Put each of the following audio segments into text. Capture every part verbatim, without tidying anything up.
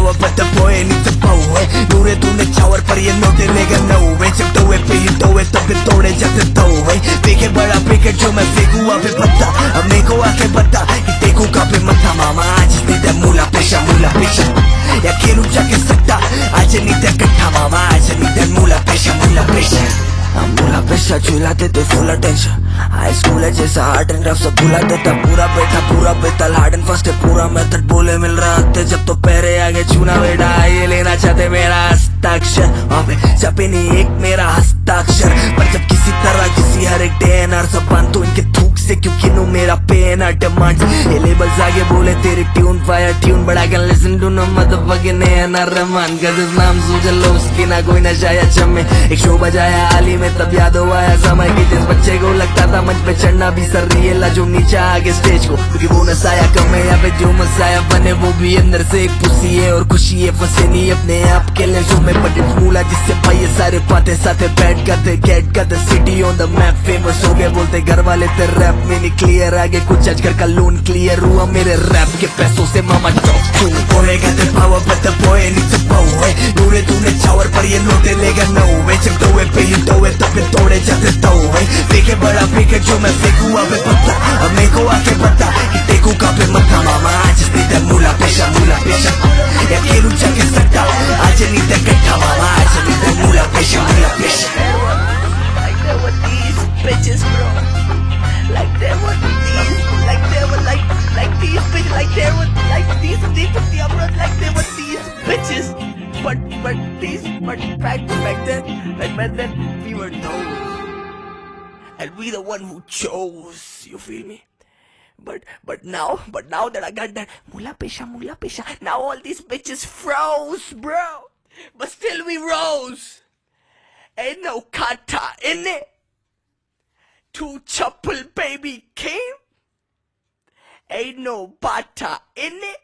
power, but the boy needs a power. नूरे तूने चावर पर ये नोटे लेगा no way. जब टोए पे ही टोए तब भी तोड़े जाते तोए. फेंके बड़ा क्रिकेट जो मैं फेंकू आप पत्ता. अब मेरे को आके बता कि टेकू का पे मत्था मामा. आज नहीं दे मूला पेशा मूला पेशा या खेलू जाके सट्टा. आज नहीं दे कट्ठा मामा. आज नहीं दे मूला पेशा मूला पेशा. मूला पेशा चुला देते फुल अटेंशन. हाई स्कूल है जैसा आर्ट एंड क्राफ्ट सब भुला देता. पूरा बेटा पूरा बेतल हार्ड एंड फास्ट है पूरा मेथड. बोले मिल रहा थे जब तो पैरे आगे चुना बेटा. ये लेना चाहते मेरा हस्ताक्षर. वहाँ पे छपे नहीं एक मेरा हस्ताक्षर. पर जब किसी तरह किसी हर एक डे एन आर सब तो इनके थूक से क्योंकि नो मेरा पेन आर डिमांड. ये लेबल्स आगे बोले तेरी ट्यून फायर ट्यून बड़ा can listen to no motherfucking N R Rahman. गजब नाम सूझ लो उसकी ना कोई नशा या चमे. एक शो बजाया हाली में तब याद हो आया समय की जिस बच्चे को लगता था मंच पे चढ़ना भी सर रियल जो नीचे आगे स्टेज को. क्योंकि वो नसाया कम है यहाँ पे जो मसाया बने वो भी अंदर से एक पुसी है और खुशी है. फंसे नहीं अपने आप के लेंसों में बट मूला जिससे भाई ये सारे बातें साथे बैठ करते गेट करते. City on the map famous हो गए बोलते घर वाले ते रैप में नहीं क्लियर. आगे कुछ आज घर का लोन क्लियर हुआ मेरे रैप के पैसों से मामा टॉप टू. बोले कहते power but the boy needs a power. नूरे तूने चावर पर ये नोटे लेगा no way. जब टोए पे ही टोए तब भी तोड़े जाते तोए. फेंके बड़ा क्रिकेट जो मैं फेंकू आप पत्ता. अब मेरे को आके बता कि टेकू का पे मत्था मामा. आज नहीं दे मूला पेशा मूला पेशा या खेलू जाके सट्टा. आज नहीं दे कट्ठा मामा. आज नहीं दे मूला पेशा मूला पेशा. Like they were these bitches, bro. Like they were these, like they were like, like these bitches, like they were like these, these, these, bro. Like they were these bitches. But, but these, but back, back then, like back then, we were those, and we the one who chose. You feel me? But, but now, but now that I got that mula pesha, mula pesha, now all these bitches froze, bro. But still we rose. Ain't no kata in it. Two chapel baby came. Ain't no bata in it.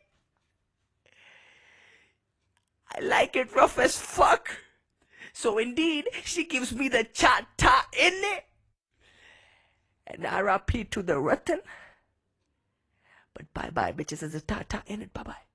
I like it rough as fuck. So indeed, she gives me the cha-ta in it. And R I P to the rotten. But bye-bye bitches, as a ta-ta in it, bye-bye.